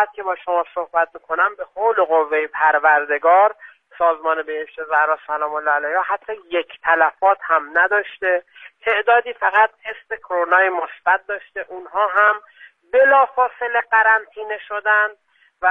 ساعت که با شما صحبت میکنم به حول و قوه پروردگار سازمان بهشت زهرا سلام الله علیها حتی یک تلفات هم نداشته. تعدادی فقط تست کرونا مثبت داشته، اونها هم بلافاصله قرنطینه شدن و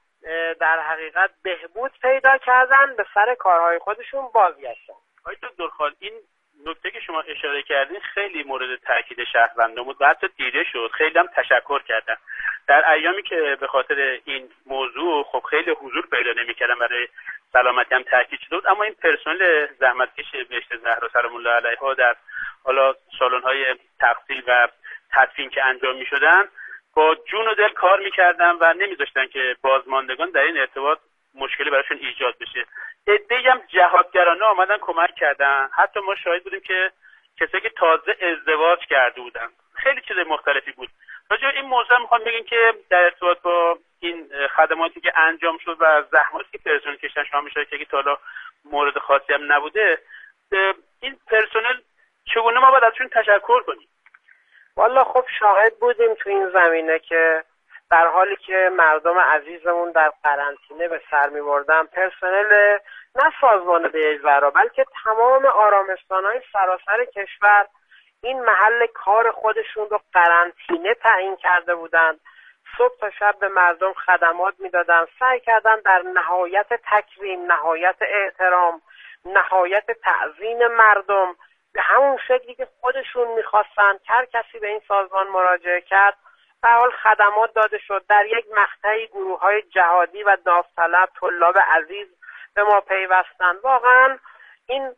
در حقیقت بهبود پیدا کردن، به سر کارهای خودشون بازگشتن. آقای دکتر خال، این نکته که شما اشاره کردین خیلی مورد تاکید شهروندان بود و حتی دیده شد. خیلی هم تشکر کردن. در ایامی که به خاطر این موضوع خب خیلی حضور پیدا نمی‌کردن، برای سلامتی هم تاکید شد، اما این پرسنل زحمتکش بهشت زهرا سلام الله علیها در حالا سالن‌های تغسیل و تدفین که انجام می‌شدن با جون و دل کار می‌کردن و نمی‌ذاشتن که بازماندگان در این ارتباط مشکلی براشون ایجاد بشه. عده‌ای هم جهادگرانه آمدن کمک کردن. حتی ما شاهد بودیم که کسایی که تازه ازدواج کرده بودن، خیلی چیز مختلفی بود. راجع به این موضوع میخوام بگم که در ارتباط با این خدماتی که انجام شد و زحماتی که پرسنل کشتن، شما میشه که تا حالا مورد خاصی هم نبوده، این پرسنل چگونه ما باید ازشون تشکر کنیم؟ والا خب شاهد بودیم تو این زمینه که در حالی که مردم عزیزمون در قرنطینه به سر می‌بردن، پرسنل نه سازمان بهشت زهرا بلکه تمام آرامستان‌های سراسر کشور این محل کار خودشون رو قرنطینه تعیین کرده بودند. صبح تا شب به مردم خدمات میدادن، سعی کردن در نهایت تکریم، نهایت احترام، نهایت تعظیم مردم به همون شکلی که خودشون میخواستن. هر کسی به این سازمان مراجعه کرد به حال خدمات داده شد. در یک مقطعی گروه‌های جهادی و داوطلب، طلاب عزیز به ما پیوستن. واقعا این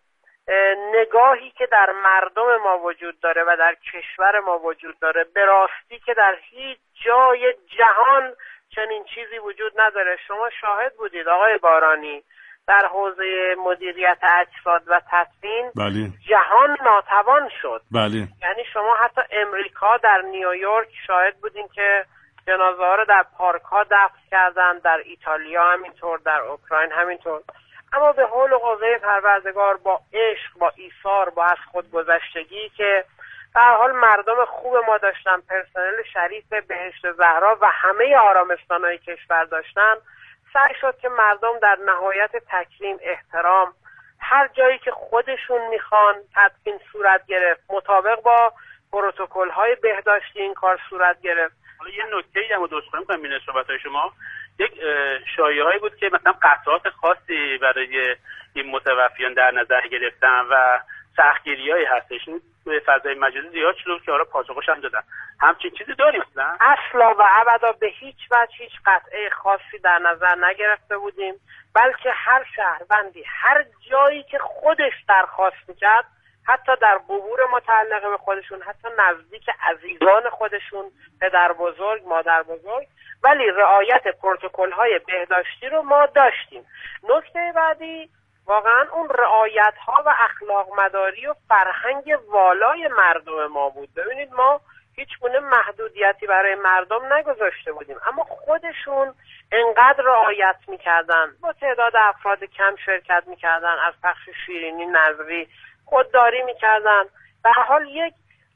نگاهی که در مردم ما وجود داره و در کشور ما وجود داره، به راستی که در هیچ جای جهان چنین چیزی وجود نداره. شما شاهد بودید آقای بارانی در حوزه مدیریت اجساد و تدفین بله. جهان ناتوان شد. بله. یعنی شما حتی امریکا در نیویورک شاهد بودین که جنازه ها رو در پارک ها دفن کردن، در ایتالیا همینطور، در اوکراین همینطور. اما به حول و قوه پروردگار با عشق، با ایثار، با از خودگذشتگی که در حال مردم خوب ما داشتن، پرسنل شریف بهشت زهرا و همه آرامستان‌های کشور داشتن، سعی شد که مردم در نهایت تکریم، احترام، هر جایی که خودشون میخوان تدفین صورت گرفت، مطابق با پروتکل‌های بهداشتی این کار صورت گرفت. حالا یه نکته‌ای هم درست کنم این صحبت‌های شما، یک شایعه‌ای بود که مثلا قطعات خاصی برای این متوفیان در نظر گرفتن و سختگیری‌هایی هستش. توی فضای مجازی زیاد شد که آره پاسخش هم دادن. همچین چیزی داریم نه؟ اصلا و ابدا به هیچ وجه هیچ قطعه خاصی در نظر نگرفته بودیم، بلکه هر شهروندی هر جایی که خودش درخواست می‌کرد، حتی در قبور متعلقه به خودشون، حتی نزدیک عزیزان خودشون، پدر بزرگ، مادر بزرگ، ولی رعایت پروتکل‌های بهداشتی رو ما داشتیم. نکته بعدی واقعا اون رعایت‌ها و اخلاق مداری و فرهنگ والای مردم ما بود. ببینید ما هیچ گونه محدودیتی برای مردم نگذاشته بودیم، اما خودشون انقدر رعایت می‌کردن، با تعداد افراد کم شرکت می‌کردن، از پخش شیرینی نظری خودداری می‌کردن. به هر حال یک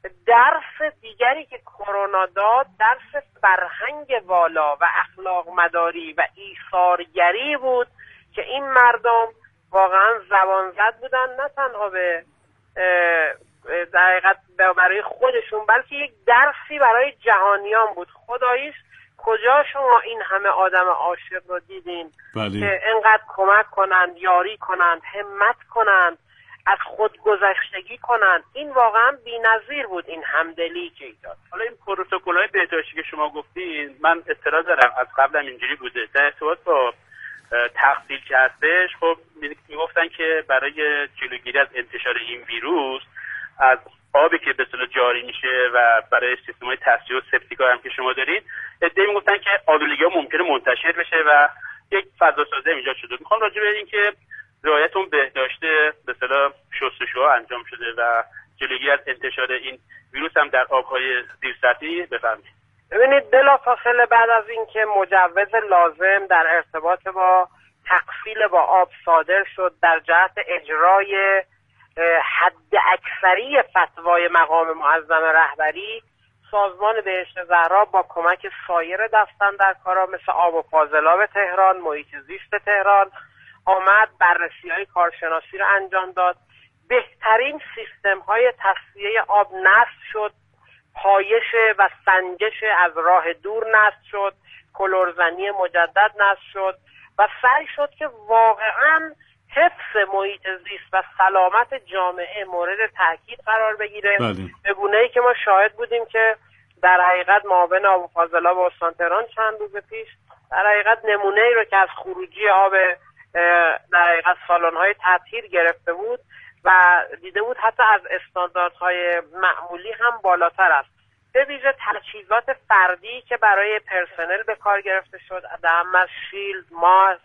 درس دیگری که کرونا داد، درس فرهنگ والا و اخلاق مداری و ایثارگری بود که این مردم واقعا زبان زد بودن، نه تنها به در حقیقت برای خودشون، بلکه یک درسی برای جهانیان بود. خداییش کجا شما این همه آدم عاشق رو دیدین که انقدر کمک کنند، یاری کنند، همت کنند، از خودگذشتگی کنند. این واقعا بی‌نظیر بود، این همدلی که ایجاد. حالا این پروتکل‌های بهداشتی که شما گفتین، من اطلاع دارم از قبل هم اینجوری بوده. در ارتباط با تغسیل که هستش، خب میگفتن که برای جلوگیری از انتشار این ویروس از آبی که به اصطلاح جاری میشه و برای سیستم‌های تصفیه و سپتیکا هم که شما دارید، ادعا میگفتن که آلودگی‌ها ممکنه منتشر بشه و یک فضا سازی ایجاد شده. میخوام راجع به این که رعایت اون بهداشته به اصطلاح شستشوها انجام شده و جلوگیری از انتشار این ویروس هم در آب‌های زیرسطحی بفرمایید. ببینید بلافاصله بعد از اینکه مجوز لازم در ارتباط با تغسیل با آب صادر شد در جهت اجرای حد اکثری فتوای مقام معظم رهبری، سازمان بهشت زهرا با کمک سایر دستاندرکارا مثل آب و فاضلاب تهران، محیط زیست تهران آمد بررسی‌های کارشناسی رو انجام داد. بهترین سیستم‌های تصفیه آب نصب شد، پایش و سنجش از راه دور نصب شد، کلورزنی مجدد نصب شد و سعی شد که واقعاً حفظ محیط زیست و سلامت جامعه مورد تاکید قرار بگیره. به گونه‌ای که ما شاهد بودیم که در حقیقت معاون آب و فاضلاب استان تهران چند روز پیش در حقیقت نمونه‌ای رو که از خروجی آب در حقیقت سالن‌های تطهیر گرفته بود و دیده بود حتی از استانداردهای معمولی هم بالاتر است. به ویژه تجهیزات فردی که برای پرسنل به کار گرفته شد، از شیلد، ماسک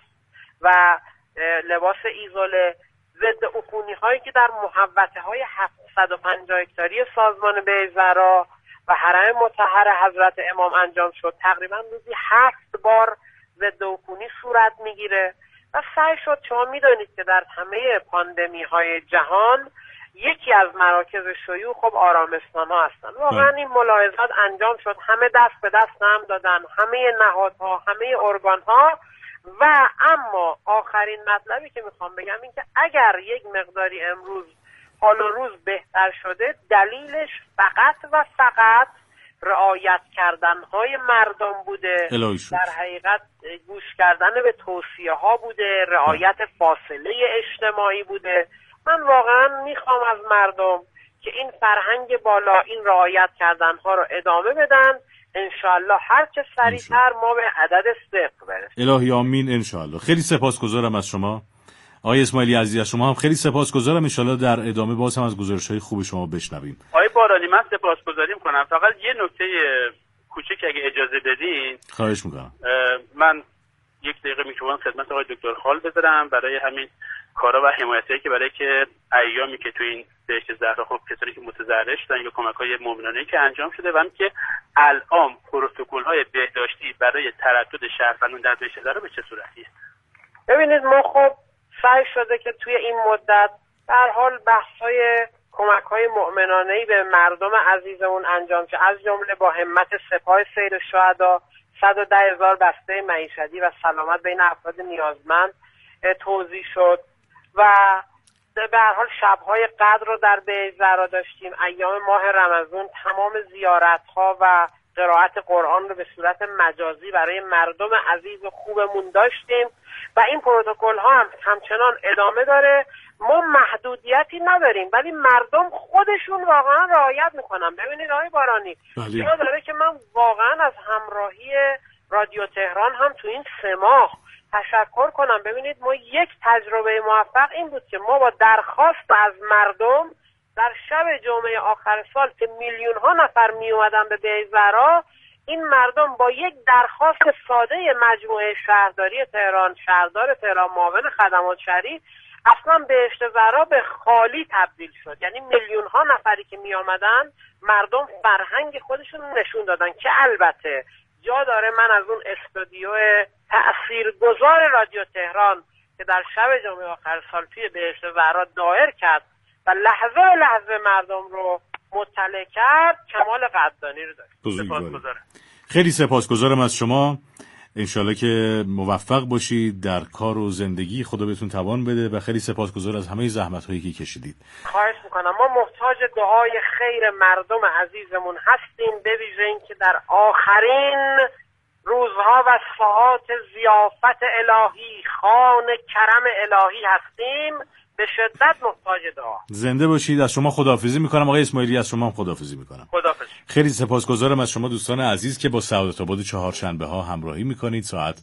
و لباس ایزوله، ضد عفونی هایی که در محوطه های 750 هکتاری سازمان بهشت زهرا و حرم مطهر حضرت امام انجام شد. تقریبا روزی 7 بار ضد عفونی صورت میگیره و سعی شد. شما میدانید که در همه پاندمی های جهان یکی از مراکز شیوع خب آرامستان ها هستن. واقعا این ملاحظات انجام شد، همه دست به دست هم دادن، همه نهادها، همه ارگان ها. و اما آخرین مطلبی که میخوام بگم این که اگر یک مقداری امروز حال و روز بهتر شده، دلیلش فقط و فقط رعایت کردنهای مردم بوده، در حقیقت گوش کردن به توصیه ها بوده، رعایت فاصله اجتماعی بوده. من واقعا میخوام از مردم که این فرهنگ بالا، این رعایت کردنها رو ادامه بدن. انشالله هر چه سریعتر ما به عدد 0 برسیم. الهی آمین انشالله. خیلی سپاسگزارم از شما آقای اسماعیلی عزیز. شما هم خیلی سپاسگزارم. انشالله در ادامه باز هم از گزارش‌های خوب شما بشنویم. آقای بارانی من سپاسگزاری می‌کنم. فقط یه نکته کوچیک اگه اجازه بدین. خواهش می‌کنم. من یک دقیقه میکروفون خدمت آقای دکتر خال بذارم برای همین کارا و حمایتایی که برای که ایامی که تو این بهشت زهرا خب کسانی که متضرر شدن یا کمک‌های مؤمنانه‌ای که انجام شده و همین که الان پروتکل‌های بهداشتی برای تردد شهروندان در بهشت زهرا به چه صورتیه؟ ببینید ما خب سعی شده که توی این مدت به هر حال بحث‌های کمک‌های مؤمنانه‌ای به مردم عزیزمون انجام شه، از جمله با همت سپاه سیر شهدا 110,000 بسته معیشتی و سلامت بین افراد نیازمند توزیع شد و به هر حال شب‌های قدر رو در بهشت زهرا داشتیم. ایام ماه رمضان تمام زیارت‌ها و قرائت قرآن رو به صورت مجازی برای مردم عزیز و خوبمون داشتیم و این پروتکل‌ها هم همچنان ادامه داره. ما محدودیتی نداریم ولی مردم خودشون واقعا رعایت میکنن. ببینید آقای بارانی جا داره که من واقعا از همراهی رادیو تهران هم تو این 3 ماه تشکر کنم. ببینید ما یک تجربه موفق این بود که ما با درخواست از مردم در شب جمعه آخر سال که میلیون ها نفر می اومدن به بهشت زهرا، این مردم با یک درخواست ساده مجموعه شهرداری تهران، شهردار تهران، معاون خدمات شهری، اصلا بهشت زهرا به خالی تبدیل شد. یعنی میلیون ها نفری که می آمدن مردم فرهنگ خودشون نشون دادن که البته جا داره من از اون استودیو تأثیرگذار رادیو تهران که در شب جمعه آخر سال توی بهشت زهرا دایر کرد و لحظه لحظه مردم رو مطلع کرد کمال قدردانی رو داشت. سپاسگزارم. خیلی سپاسگزارم از شما. انشالله که موفق باشید در کار و زندگی، خدا بهتون توان بده و خیلی سپاسگزار از همه زحمت‌هایی که کشیدید. خواهش میکنم. ما محتاج دعای خیر مردم عزیزمون هستیم، به ویژه اینکه در آخرین روزها و ساعات ضیافت الهی، خوان کرم الهی هستیم، به شدت محتاج دعا. زنده باشید. از شما خداحافظی میکنم آقای اسماعیلی، از شما هم خداحافظی میکنم. خداحافظ. خیلی سپاسگزارم از شما دوستان عزیز که با سعادت آباد چهارشنبه ها همراهی میکنید. ساعت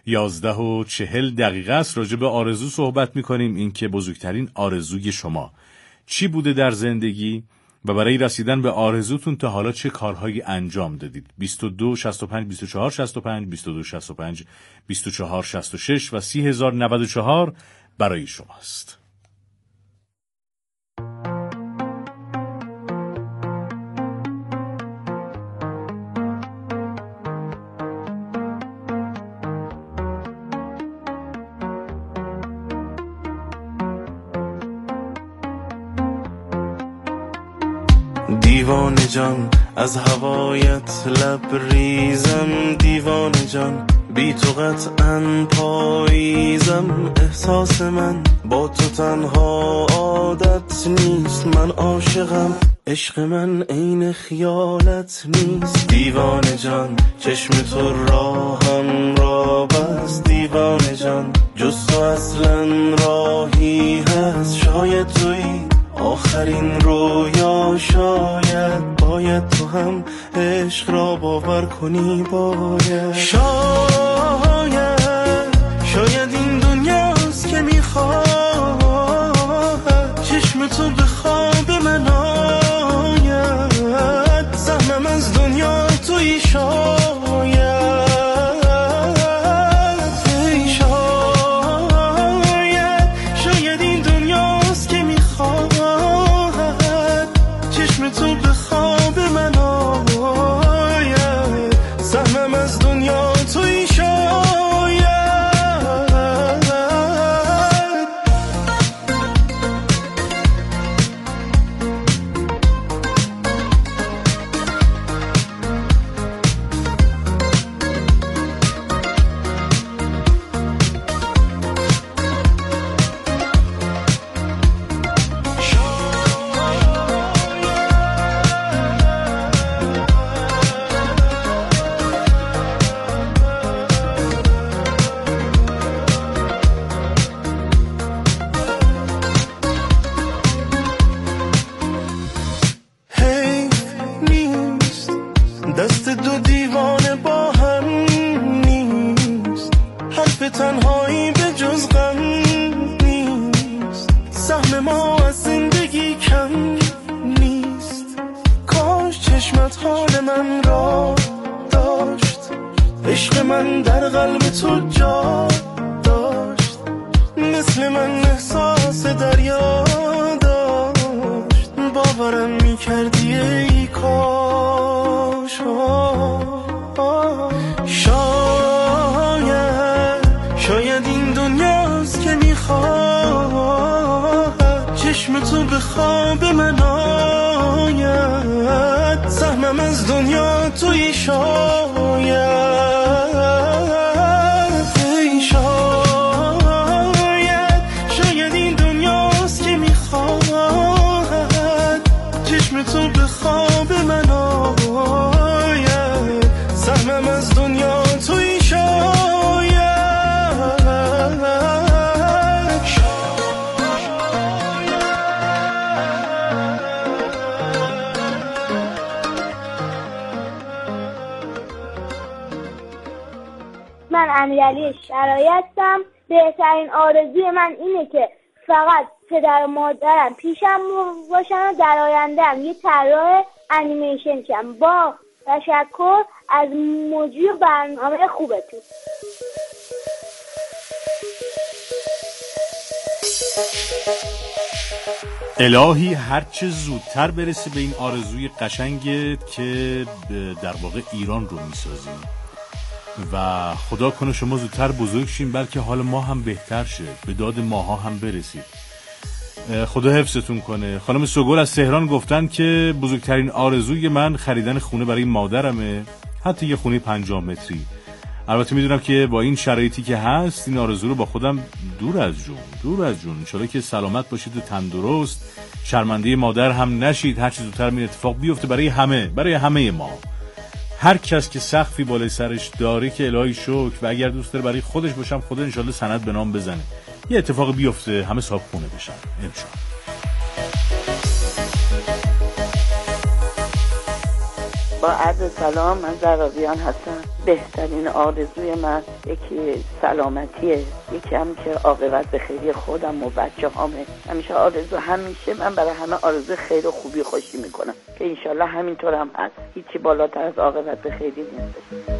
11:40 است. راجع به آرزو صحبت میکنیم، این که بزرگترین آرزوی شما چی بوده در زندگی و برای رسیدن به آرزوتون تا حالا چه کارهایی انجام دادید. 22 65 24 65 22 65 24 66 و 30,094 برای شماست. دیوانه جان از هوایت لبریزم، دیوانه جان بی تو قطعاً پاییزم. احساس من با تو تنها عادت نیست، من عاشقم عشق من عین خیالت نیست. دیوانه جان چشم تو راهم را بست، دیوانه جان جز تو اصلا راهی هست. شاید تویی آخرین رویا، شاید تو هم عشق را باور کنی. باید شاید این دنیاست که میخواد چشم تو به خواب من آید. سهمم از دنیا تویی، شاید این دنیاست که میخواد چشم تو به خواب من آید. سهمم از دنیا تویی، دست دو دیوانه با هم نیست، حرف تنهایی به جز غم نیست. سهم ما از زندگی کم نیست، کاش چشمت حال من را داشت. عشق من در قلب تو جا داشت، مثل من احساس دریا داشت. باورم میکردی ای کاش. شاید این دنیاست که میخواد چشم تو به خواب من آید. سهمم از دنیا تویی، شاید این دنیاست که میخواد چشم تو به خواب من آید. سهمم از دنیا تویی، من امیرعلی شرایطم. بهترین آرزوی من اینه که فقط پدر و مادرم پیشم باشن و در آینده‌ام یه طراح انیمیشن شم. با تشکر از مجری برنامه خوبتون. الهی هرچه زودتر برسه به این آرزوی قشنگت که در واقع ایران رو میسازیم و خدا کنه شما زودتر بزرگ شین، بلکه حال ما هم بهتر شه، به داد ماها هم برسید. خدا حفظتون کنه. خانم سوگل از تهران گفتن که بزرگترین آرزوی من خریدن خونه برای مادرمه، حتی یه خونه 50 متری. البته میدونم که با این شرایطی که هست این آرزو رو با خودم دور از جون انشالله که سلامت باشید و تندرست، شرمنده مادر هم نشید، هر چه زودتر این اتفاق بیفته برای همه ما. هر کس که سقفی بالای سرش داره که الهی شکر، و اگر دوست داره برای خودش باشم خدا انشالله سند به نام بزنه، یه اتفاق بیفته، همه صاحب خونه بشن انشالله. با عرض سلام، من زراویان هستم. بهترین آرزوی من یکی سلامتیه، یکی هم که عاقبت به خیری خودم و بچه همه. همیشه من برای همه آرزو خیر و خوبی خوشی میکنم که انشالله همینطور هم هست. هیچی بالاتر از عاقبت به خیری نیست.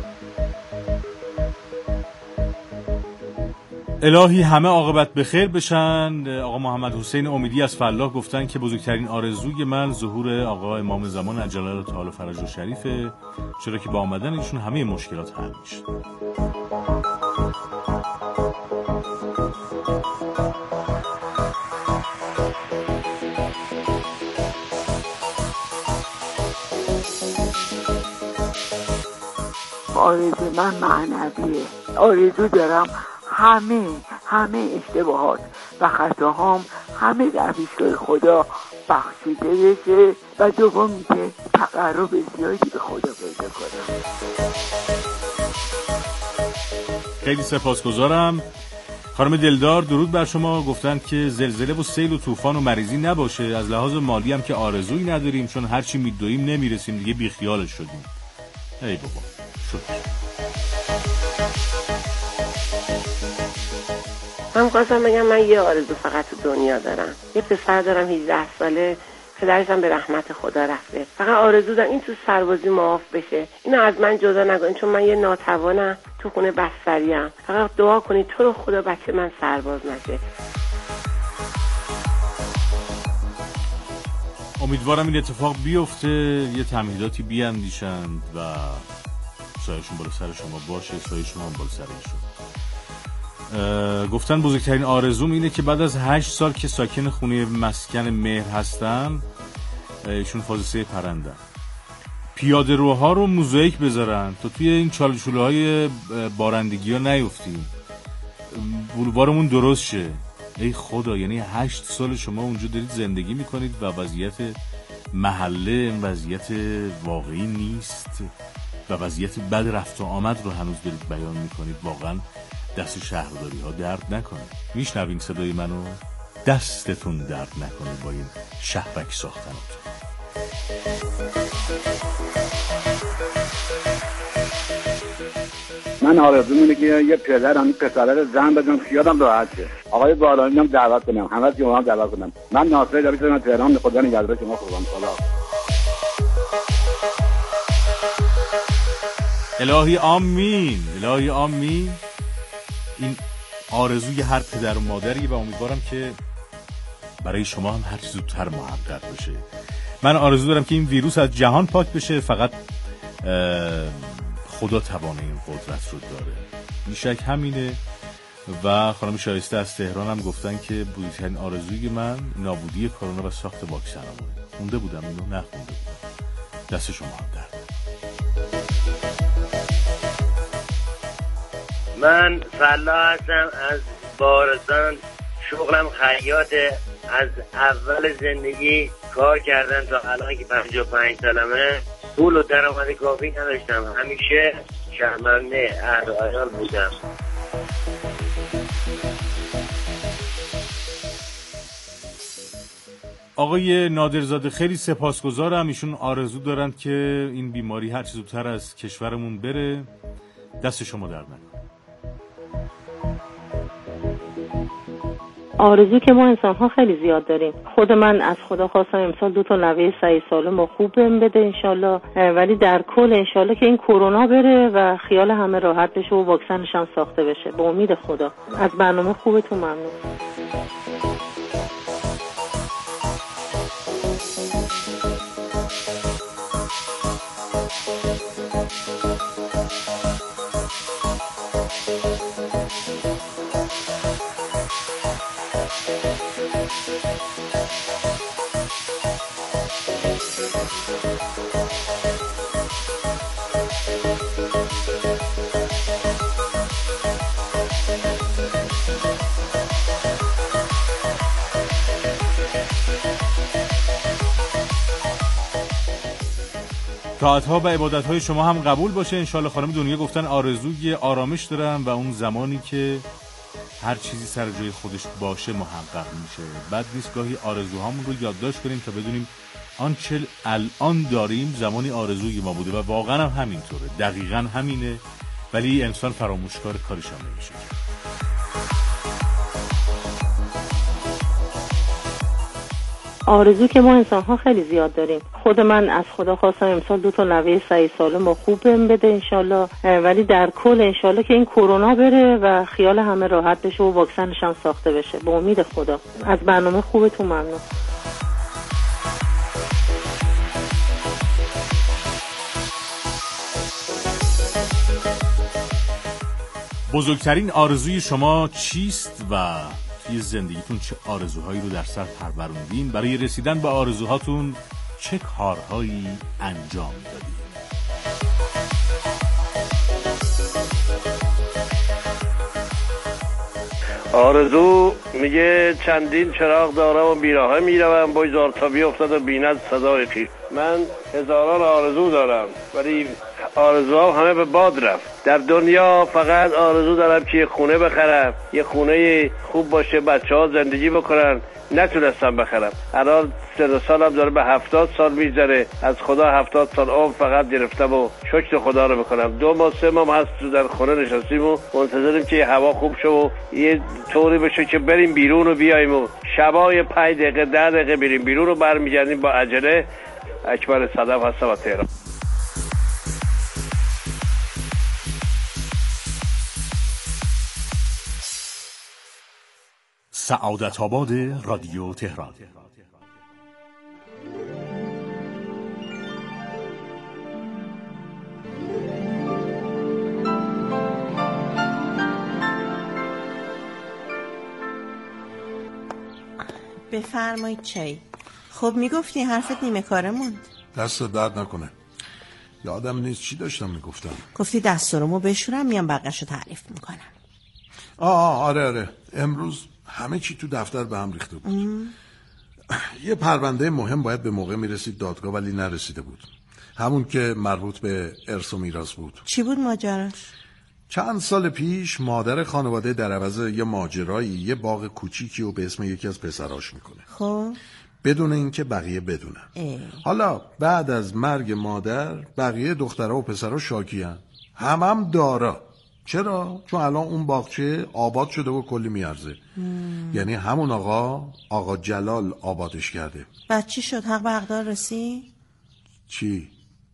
الهی همه عاقبت به خیر بشن. آقا محمد حسین امیدی از فلاح گفتن که بزرگترین آرزوی من ظهور آقا امام زمان عجل الله تعالی فرجه شریفه، چرا که با آمدن ایشون همه مشکلات حل میشه. آرزو من معنویه. آرزو دارم همه اشتباهات و خطاهام همه در پیشگاه خدا بخشیده بشه و دومی که تقرب زیادی به خدا پیدا کنم. خیلی سپاسگزارم خانم دلدار. درود بر شما. گفتن که زلزله و سیل و طوفان و مریضی نباشه، از لحاظ مالی هم که آرزویی نداریم، چون هرچی میدویم نمیرسیم دیگه، بیخیالش شدیم. ای بابا شد. من خواستم بگم من یه آرزو فقط تو دنیا دارم. یه پسر دارم 18 ساله، پدرشم به رحمت خدا رفته. فقط آرزو دارم این تو سربازی معاف بشه. اینو از من جدا نکنین، چون من یه ناتوانم، تو خونه بستریم. فقط دعا کنید تو رو خدا بچه من سرباز نشه. امیدوارم این اتفاق بیفته، یه تمهیداتی بیاندیشند و سایه‌شون بالا سر شما باشه، سایه شما هم بالا سر ایشون. گفتن بزرگترین آرزوم اینه که بعد از 8 سال که ساکن خونه مسکن مهر هستم، ایشون فاز 3 پرندن، پیاده روها رو موزاییک بذارن تا توی این چالشوله های بارندگی ها نیفتیم، بولوارمون درست شه. ای خدا، یعنی 8 سال شما اونجا دارید زندگی میکنید و وضعیت محله وضعیت واقعی نیست و وضعیت بد رفت و آمد رو هنوز دارید بیان میکنید. واقعا دست شهرداری ها درد نکنه. میشنوین صدای منو؟ دستتون درد نکنه با این شهرک ساختناتون. من آرزوم اینه که یه پسره رو زن بدم خیالم راحت شه. آقای بالانی هم دعوت کنم، همه جمعه هم دعوت کنم. من ناصر جاوید من تهران، خدا نگهدار شما. قربان سلام. الهی آمین، الهی آمین. این آرزوی هر پدر و مادریه و امیدوارم که برای شما هم هر چیز زودتر محقق بشه. من آرزو دارم که این ویروس از جهان پاک بشه، فقط خدا توانه این قدرت رو داره. بیشک همینه. و خانم شایسته از تهران هم گفتن که بزرگترین آرزوی من نابودی کرونا و ساخت واکسن‌امونه. خونده بودم اینو، نخونده بودم. دست شما هم درد. من فلاح هستم از بارستان، شغلم خیاطه. از اول زندگی کار کردم تا الان که 55 سالمه. پول و درآمد کافی نداشتم، همیشه شرمنده اهل و عیال بودم. آقای نادرزاده خیلی سپاسگزارم. ایشون آرزو دارند که این بیماری هر چیز زودتر از کشورمون بره. دست شما درد نکنه. آرزو که ما انسان ها خیلی زیاد داریم. خود من از خدا خواستم امسال 2 نوه سعی سالم خوب بهم بده انشالله، ولی در کل انشالله که این کرونا بره و خیال همه راحت بشه و واکسنش هم ساخته بشه، به امید خدا. از برنامه خوبتون ممنون. طاعت‌ها و عبادت‌های شما هم قبول باشه انشالله. خانم دنیا گفتن آرزوی آرامش دارم و اون زمانی که هر چیزی سر جای خودش باشه محقق میشه. بعد نیست گاهی آرزوهامون رو یادداشت کنیم تا بدونیم آنچه الان داریم زمانی آرزوی ما بوده و واقعا هم همینطوره، دقیقاً همینه، ولی انسان فراموشکار کارش هم نمیشه. آرزو که ما انسان ها خیلی زیاد داریم. خود من از خدا خواستم امسال 2 نوه سعی سالم خوب بهم بده انشالله، ولی در کل انشالله که این کرونا بره و خیال همه راحت بشه و واکسنش هم ساخته بشه، به امید خدا. از برنامه خوبتون ممنون. بزرگترین آرزوی شما چیست و توی زندگیتون چه آرزوهایی رو در سر پروروندین؟ برای رسیدن به آرزوهاتون چه کارهایی انجام دادین؟ آرزو میگه چندین چراغ دارم و بیراهه میروم بگذار تا بیفتد و بیند صدای قیف. من هزاران آرزو دارم ولی آرزوها همه به باد رفت. در دنیا فقط آرزو دارم که یه خونه بخرم، یه خونه خوب باشه، بچه‌ها زندگی بکنن. نتونستم بخرم. الان سن سالم داره به 70 سال میذاره. از خدا 70 سال عمر فقط گرفتم و شکر خدا رو بکنم. 2 ماه 3 ماه هست در خونه نشستیم و منتظریم که هوا خوب شه و یه طوری بشه که بریم بیرون و بیایم و شبای 5 دقیقه 10 دقیقه بریم بیرون و برمیگردیم با عجله. اکبر صدف هستم از تهران. سعادت آباد رادیو تهران. بفرمایید چای. خب میگفتی حرفت نیمه کاره موند. دست درد نکنه. یادم نیست چی داشتم میگفتم. گفتی دستورمو بشورم میام بقیه‌شو تعریف میکنم. آره امروز همه چی تو دفتر به هم ریخته بود. یه پرونده مهم باید به موقع میرسید دادگاه ولی نرسیده بود. همون که مربوط به ارث و میراث بود. چی بود ماجراش؟ چند سال پیش مادر خانواده در عوض یه ماجرایی یه باغ کوچیکی رو به اسم یکی از پسراش میکنه. خب بدون اینکه بقیه بدونن. حالا بعد از مرگ مادر بقیه دخترها و پسرها شاکیان. هم دارا. چرا؟ چون الان اون باغچه آباد شده و کلی میارزه. یعنی همون آقا جلال آبادش کرده. بعد چی شد؟ حق به حقدار رسی؟ چی؟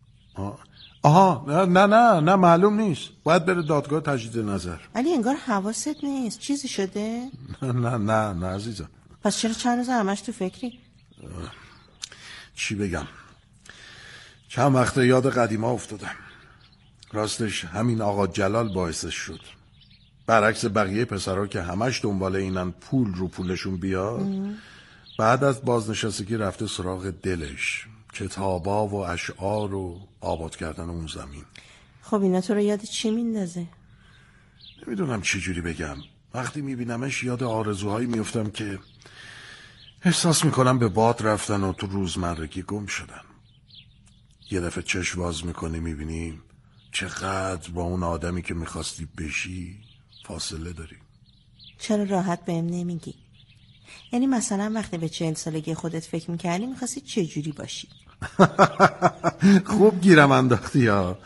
نه معلوم نیست. باید بره دادگاه تجدید نظر. ولی انگار حواست نیست. چیزی شده؟ نه عزیزم. پس چرا چند روز همش تو فکری؟ چی بگم؟ چند وقت یاد قدیما افتادم. راستش همین آقا جلال باعثش شد. برعکس بقیه پسرها که همش دنبال اینن پول رو پولشون بیاد، بعد از بازنشستگی رفته سراغ دلش، کتابا و اشعار و آباد کردن اون زمین. خب اینا تو رو یاد چی میندازه؟ نمیدونم چی جوری بگم. وقتی میبینمش یاد آرزوهایی میفتم که احساس میکنم به باد رفتن و تو روزمرگی گم شدن. یه دفعه چشم باز میکنی میبینی چقدر با اون آدمی که میخواستی بشی فاصله داری. چرا راحت بهم نمیگی؟ یعنی مثلا وقتی به 40 سالگی خودت فکر میکردی میخواستی چه جوری باشی؟ خوب گیرم انداختی ها.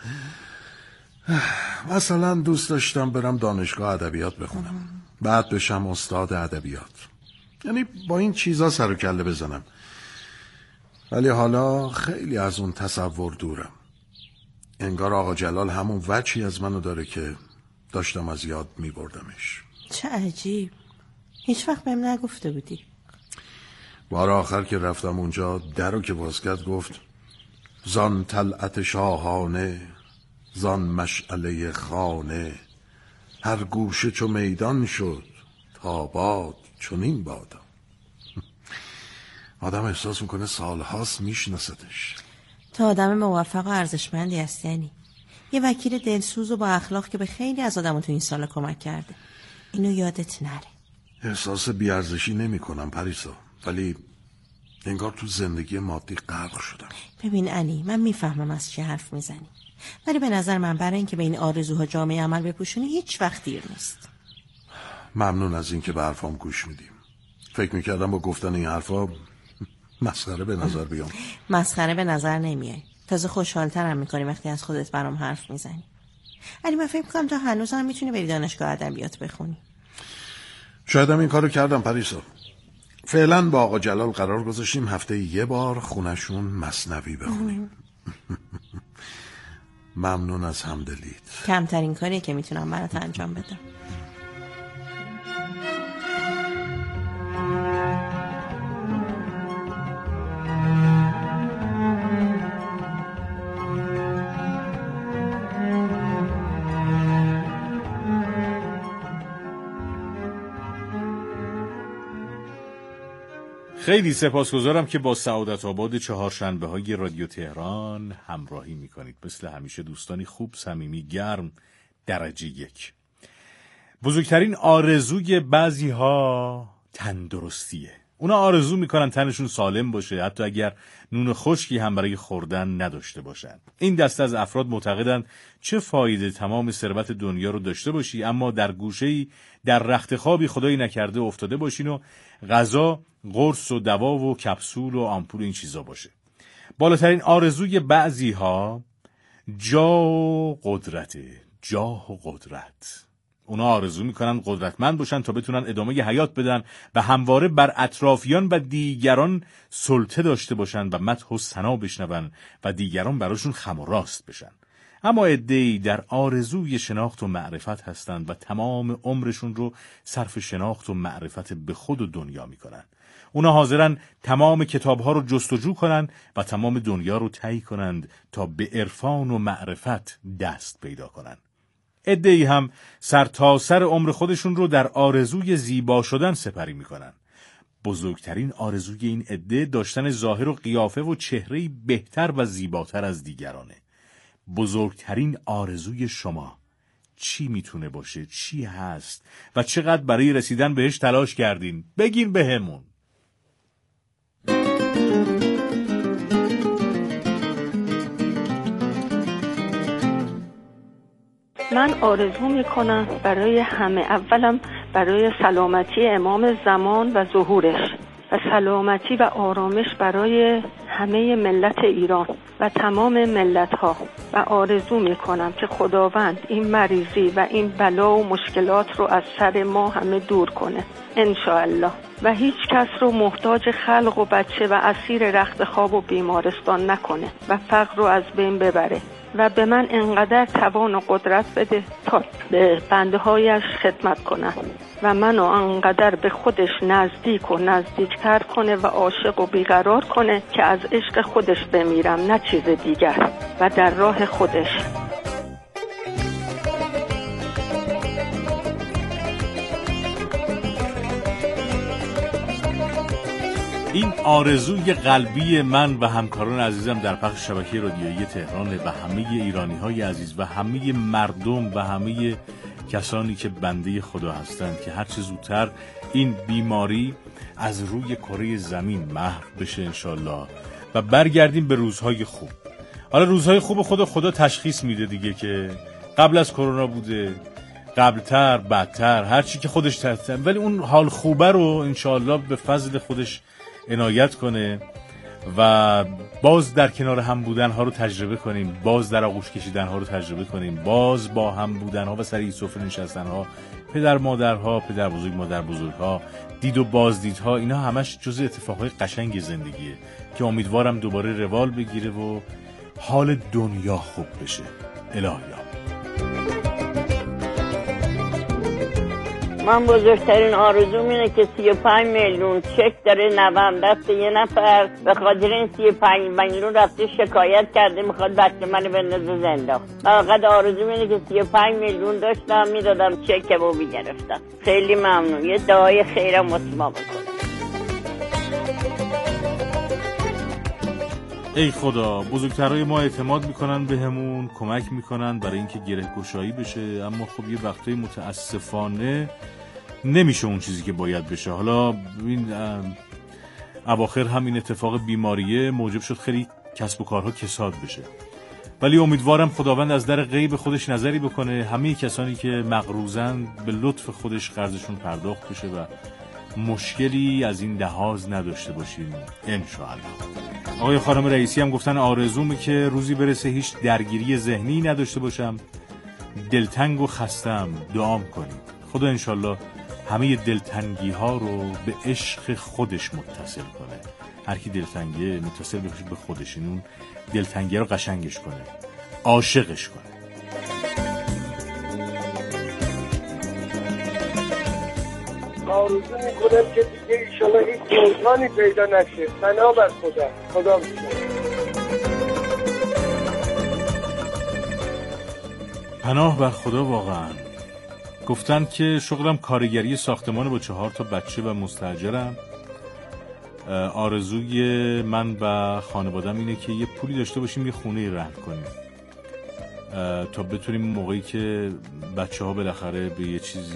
مثلا دوست داشتم برم دانشگاه ادبیات بخونم، بعد بشم استاد ادبیات. یعنی با این چیزا سر و کله بزنم. ولی حالا خیلی از اون تصور دورم. انگار آقا جلال همون وجهی از منو داره که داشتم از یاد میبردمش. چه عجیب. هیچ وقت بهم نگفته بودی. بار آخر که رفتم اونجا درو که باز کرد گفت زان طلعت شاهانه، زان مشعله خانه، هر گوشه چو میدان شد تا باد چنین بادا. آدم احساس میکنه سالهاست میشناستش. تو آدم موفق و ارزشمندی هستی. یعنی یه وکیل دلسوز و با اخلاق که به خیلی از آدم‌ها تو این سالا کمک کرده. اینو یادت نره. احساس بیارزشی نمی کنم پریسا، ولی انگار تو زندگی مادی غرق شدم. ببین علی، من میفهمم از چی حرف میزنی، ولی به نظر من برای اینکه به این آرزوها جامعه عمل بپوشونی هیچ وقت دیر نیست. ممنون از این که به حرفام گوش میدیم. فکر میکردم با گفتن این حرفا مسخره به نظر بیام. مسخره به نظر نمیای. تازه خوشحالترم میکنی وقتی از خودت برام حرف میزنی. علی من فکر میکنم تا هنوز هم میتونی بری دانشگاه ادبیات بخونی. شاید هم این کارو کردم پریسا. فعلا با آقا جلال قرار گذاشتیم هفته یه بار خونشون مثنوی بخونیم. ممنون از همدلیت. کمترین کاریه که میتونم برات انجام بدم. خیلی سپاسگزارم که با سعادت آباد چهارشنبه های رادیو تهران همراهی میکنید. مثل همیشه دوستانی خوب، صمیمی، گرم، درجه 1. بزرگترین آرزوی بعضی ها تندرستیه. اونا آرزو میکنن تنشون سالم باشه، حتی اگر نون خشکی هم برای خوردن نداشته باشن. این دسته از افراد معتقدن چه فایده تمام ثروت دنیا رو داشته باشی اما در گوشه‌ای در رخت خوابی خدایی نکرده افتاده باشین و غذا، قرص و دوا و کپسول و آمپول این چیزا باشه. بالاترین آرزوی بعضی ها جاه و قدرته. جاه و قدرت. اونا آرزو میکنن قدرتمند باشن تا بتونن ادامه حیات بدن و همواره بر اطرافیان و دیگران سلطه داشته باشن و مدح و ثنا بشنون و دیگران براشون خم و راست بشن. اما عده‌ای در آرزوی شناخت و معرفت هستند و تمام عمرشون رو صرف شناخت و معرفت به خود و دنیا میکنن. اونا حاضرن تمام کتابها رو جستجو کنن و تمام دنیا رو طی کنند تا به عرفان و معرفت دست پیدا کنن. عده‌ای هم سر عمر خودشون رو در آرزوی زیبا شدن سپری میکنن. بزرگترین آرزوی این عده داشتن ظاهر و قیافه و چهره‌ای بهتر و زیباتر از دیگرانه. بزرگترین آرزوی شما چی میتونه باشه؟ چی هست؟ و چقدر برای رسیدن بهش تلاش کردین؟ بگین بهمون. من آرزو میکنم برای همه، اولم برای سلامتی امام زمان و ظهورش و سلامتی و آرامش برای همه ملت ایران و تمام ملت ها و آرزو میکنم که خداوند این مریضی و این بلا و مشکلات رو از سر ما همه دور کنه انشاءالله و هیچ کس رو محتاج خلق و بچه و اسیر رخت خواب و بیمارستان نکنه و فقر رو از بین ببره و به من انقدر توان و قدرت بده تا به بنده هایش خدمت کنم و منو انقدر به خودش نزدیک و نزدیکتر کنه و عاشق و بیقرار کنه که از عشق خودش بمیرم نه چیز دیگر و در راه خودش. این آرزوی قلبی من و همکاران عزیزم در پخش شبکه رادیویی تهران و همه ایرانی‌های عزیز و همه مردم و همه کسانی که بنده خدا هستند که هر چه زودتر این بیماری از روی کره زمین محو بشه انشالله و برگردیم به روزهای خوب. حالا روزهای خوب خدا تشخیص میده دیگه که قبل از کرونا بوده، قبلتر، بعدتر، هر چی که خودش تحت، ولی اون حال خوبه رو انشالله به فضل خودش عنایت کنه و باز در کنار هم بودن ها رو تجربه کنیم، باز در آغوش کشیدن ها رو تجربه کنیم، باز با هم بودن ها و سر سفره نشستن ها، پدر مادرها، پدر بزرگ مادر بزرگ ها، دید و بازدیدها، اینا همش جزء اتفاقهای قشنگ زندگیه که امیدوارم دوباره روال بگیره و حال دنیا خوب بشه. الهیا من بزرگترین آرزوم اینه که 35 میلیون چک داره نوام دست یه نفر به خاطر این 35 میلیون رفته شکایت کرده میخواد بچه منو بندازه زندان. من فقط آرزوم اینه که 35 میلیون داشتم میدادم چکمو میگرفتم. خیلی ممنون. یه دعای خیرم واسه بکنه. ای خدا، بزرگترهای ما اعتماد میکنن بهمون، کمک میکنن برای اینکه گره گشایی بشه، اما خب یه وقتایی متاسفانه نمیشه اون چیزی که باید بشه. حالا این اواخر هم این اتفاق بیماریه موجب شد خیلی کسب و کارها کساد بشه، ولی امیدوارم خداوند از در غیب خودش نظری بکنه، همه کسانی که مقروضن به لطف خودش قرضشون پرداخت بشه و مشکلی از این لحاظ نداشته باشیم انشاءالله. آقای خانم رئیسی هم گفتن آرزومه که روزی برسه هیچ درگیری ذهنی نداشته باشم، دلتنگ و خستم، دعام کنید خدا انشاءالله همه دلتنگی ها رو به عشق خودش متصل کنه. هر کی دلتنگه متصل بشه به خودش، اون دلتنگی رو قشنگش کنه، عاشقش کنه. آرزو میکنم که دیگه ایشالا هیچ سلطانی پیدا نشه. پناه بر خدا بشه. پناه بر خدا. واقعا گفتن که شغلم کارگری ساختمان با 4 بچه و مستاجرم. آرزوی من و خانوادم اینه که یه پولی داشته باشیم یه خونه رهن کنیم تا بتونیم موقعی که بچه ها بالاخره به یه چیزی